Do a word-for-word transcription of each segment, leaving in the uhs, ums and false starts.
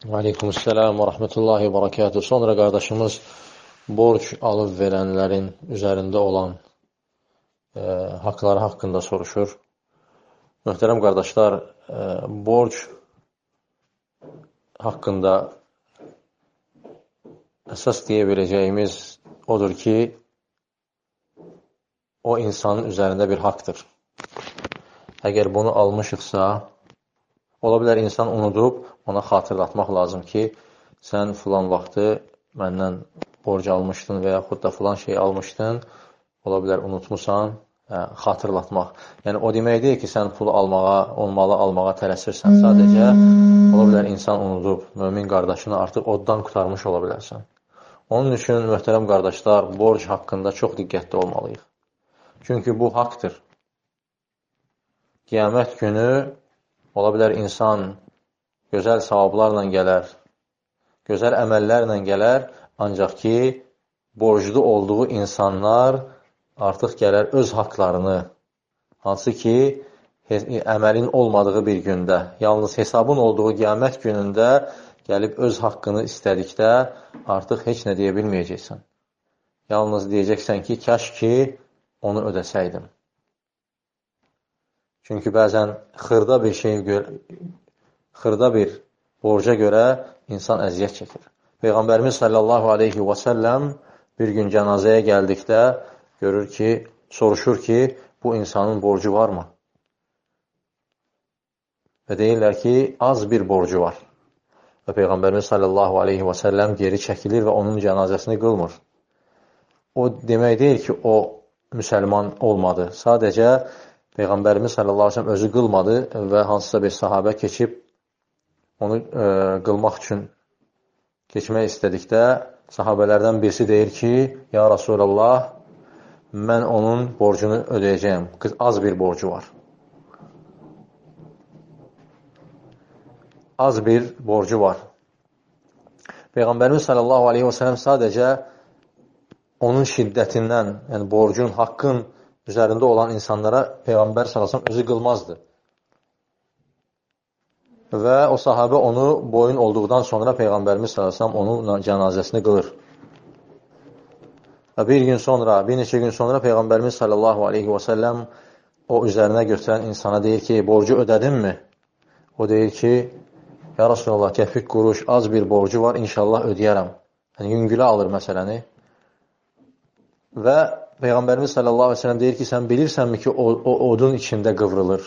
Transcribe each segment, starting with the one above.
Aleykümselam və rəhmətullahi və barakatuhu. Sonra qardaşımız borc alıb verənlərin üzərində olan e, haqları haqqında soruşur. Möhtərəm qardaşlar, e, borc haqqında əsas deyə biləcəyimiz odur ki, o insanın üzərində bir haqdır. Əgər bunu almışıqsa, ola bilər insan unudub, ona xatırlatmaq lazım ki, sən filan vaxtı məndən borc almışdın və yaxud da filan şey almışdın, ola bilər unutmusan, hə, xatırlatmaq. Yəni, o demək deyil ki, sən pulu almağa, olmalı almağa tələsirsən. Sadəcə, ola bilər insan unudub, mömin qardaşını artıq oddan qurtarmış ola bilərsən. Onun üçün, möhtərəm qardaşlar, borc haqqında çox diqqətli olmalıyıq. Çünki bu haqdır. Qiyamət günü ola bilər insan gözəl savablarla gələr, gözəl əməllərlə gələr, ancaq ki, borclu olduğu insanlar artıq gələr öz haqlarını, hansı ki, əməlin olmadığı bir gündə, yalnız hesabın olduğu qiyamət günündə gəlib öz haqqını istədikdə artıq heç nə deyə bilməyəcəksən. Yalnız deyəcəksən ki, kəş ki, onu ödəsəydim. Çünki bəzən xırda bir şey, xırda bir borca görə insan əziyyət çəkir. Peyğəmbərimiz sallallahu aleyhi və səlləm bir gün cənazəyə gəldikdə görür ki, soruşur ki, bu insanın borcu varmı? Və deyirlər ki, az bir borcu var. Və Peyğəmbərimiz sallallahu aleyhi və səlləm geri çəkilir və onun cənazəsini qılmır. O demək deyil ki, o müsəlman olmadı. Sadəcə Peyğəmbərimiz sallallahu aleyhi və səlləm özü qılmadı və hansısa bir sahabə keçib onu e, qılmaq üçün keçmək istədikdə sahabələrdən birisi deyir ki, ya Rasulallah, mən onun borcunu ödəyəcəyim. Az bir borcu var. Az bir borcu var. Peyğəmbərimiz sallallahu aleyhi və səlləm sadəcə onun şiddətindən, yəni borcun, haqqın üzərində olan insanlara Peyğəmbər sallallahu aleyhi və səlləm özü qılmazdı. Və o sahabə onu boyun olduqdan sonra Peyğəmbərimiz sallallahu əleyhi və səlləm onun cənazəsini qılır. Və bir gün sonra, bir neçə gün sonra Peyğəmbərimiz sallallahu əleyhi və səlləm o üzərinə götürən insana deyir ki, borcu ödədinmi? O deyir ki, ya Rasulallah, kəfik quruş, az bir borcu var, inşallah ödəyərəm. Yəni, yüngülə alır məsələni. Və Peyğəmbərimiz sallallahu əleyhi və səlləm deyir ki, sən bilirsənmi ki, o, o odun içində qıvrılır.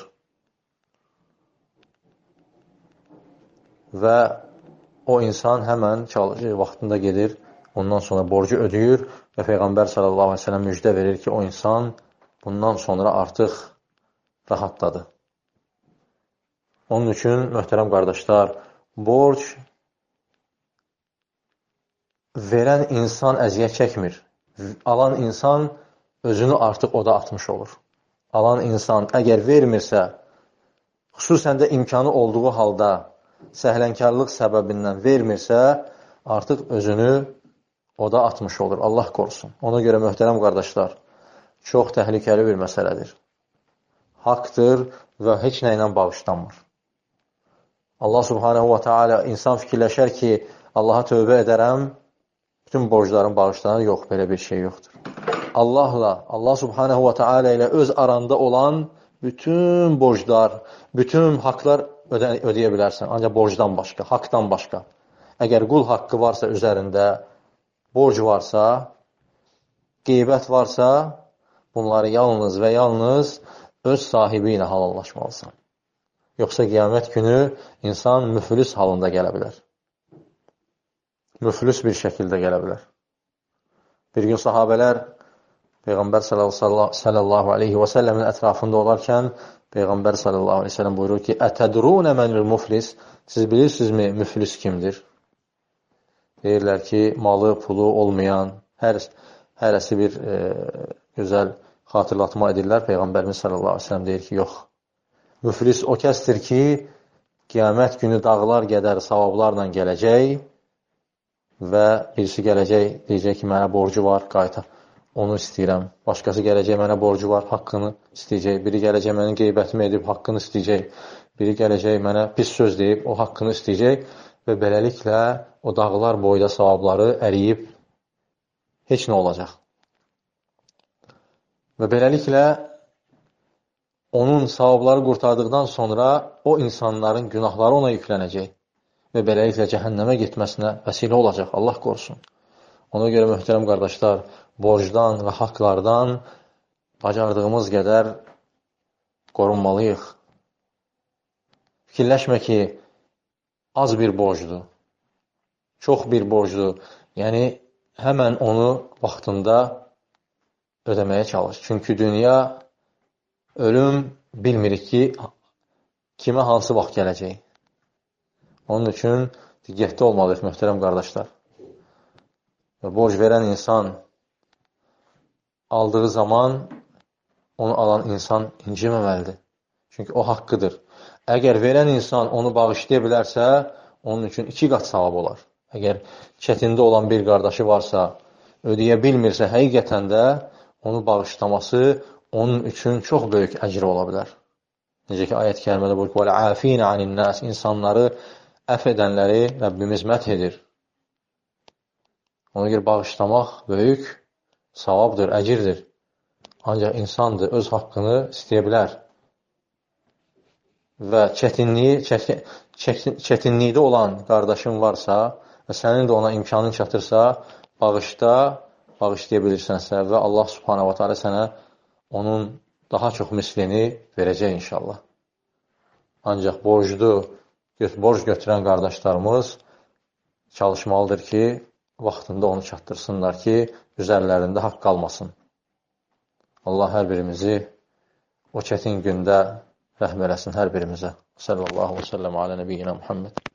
Və o insan həmən çalışır, vaxtında gedir, ondan sonra borcu ödəyir və Peyğəmbər sallallahu əleyhi və səlləm müjdə verir ki, o insan bundan sonra artıq rahatladı. Onun üçün, möhtərəm qardaşlar, borc verən insan əziyyət çəkmir. Alan insan özünü artıq oda atmış olur. Alan insan əgər vermirsə, xüsusən də imkanı olduğu halda səhlənkarlıq səbəbindən vermirsə, artıq özünü oda atmış olur. Allah qorusun. Ona görə möhtərəm qardaşlar, çox təhlükəli bir məsələdir. Haqdır və heç nə ilə bağışlanmır. Allah subhanehu və teala insan fikirləşər ki, Allaha tövbə edərəm, bütün borcların bağışlanır. Yox, belə bir şey yoxdur. Allahla, Allah subhanehu və teala ilə öz aranda olan bütün borclar, bütün haqlar ödə ödəyə bilərsən. Ancaq borcdan başqa, haqdan başqa. Əgər qul haqqı varsa üzərində, borc varsa, qeybət varsa, bunları yalnız və yalnız öz sahibi ilə halallaşmalısan. Yoxsa qiyamət günü insan müflis halında gələ bilər. Müflis bir şəkildə gələ bilər. Bir gün sahabələr Peyğəmbər sallallahu aleyhi və səlləmin ətrafında olarkən Peyğəmbər sallallahu aleyhi və səlləm buyurur ki, ətədrunə mənül müflis, siz bilirsinizmi müflis kimdir? Deyirlər ki, malı, pulu olmayan, hər, hərəsi bir e, gözəl xatırlatma edirlər. Peyğəmbərimiz sallallahu aleyhi və səlləm deyir ki, yox. Müflis o kəsdir ki, qiyamət günü dağlar qədər savablarla gələcək və birisi gələcək, deyəcək ki, mənə borcu var, qaytar. Onu istəyirəm. Başqası gələcək, mənə borcu var, haqqını istəyəcək. Biri gələcək, mənim qeybətimi edib, haqqını istəyəcək. Biri gələcək, mənə pis söz deyib, o haqqını istəyəcək. və beləliklə o dağlar boyda savabları əriyib heç nə olacaq. Və beləliklə onun savabları qurtardıqdan sonra o insanların günahları ona yüklənəcək və beləliklə cəhənnəmə getməsinə vəsilə olacaq. Allah qorusun. Ona görə möhtərəm qardaşlar, borcdan və haqlardan bacardığımız qədər qorunmalıyıq. Fikirləşmə ki, az bir borcdur, çox bir borcdur. Yəni, həmən onu vaxtında ödəməyə çalış. Çünki dünya, ölüm bilmirik ki, kimə hansı vaxt gələcək. Onun üçün diqqətli olmalıyıq, möhtərəm qardaşlar. Və borc verən insan aldığı zaman onu alan insan inciməməlidir. Çünki o haqqıdır. Əgər verən insan onu bağışlaya bilərsə, onun üçün iki qat savab olar. Əgər çətində olan bir qardaşı varsa, ödəyə bilmirsə, həqiqətən də onu bağışlaması onun üçün çox böyük əcri ola bilər. Necə ki, ayət-i kərimədə buyurur ki, وَالْعَافِينَ عَنِ النَّاسِ İnsanları əf edənləri Rəbbimiz məth edir. Ona görə bağışlamaq böyük savabdır, əcirdir. Ancaq insandır, öz haqqını istəyə bilər. Və çətinliyi, çətin, çətin, çətinlikdə olan qardaşın varsa və sənin də ona imkanın çatırsa, bağışda, bağışlaya bilirsənsə və Allah subhanahu wa ta'ala sənə onun daha çox mislini verəcək inşallah. Ancaq borclu, borc götürən qardaşlarımız çalışmalıdır ki, vaxtında onu çatdırsınlar ki, üzərlərində haqq qalmasın. Allah hər birimizi o çətin gündə rəhm eləsin hər birimizə. Sallallahu aleyhi və səlləm alə nəbiyyina Muhammed.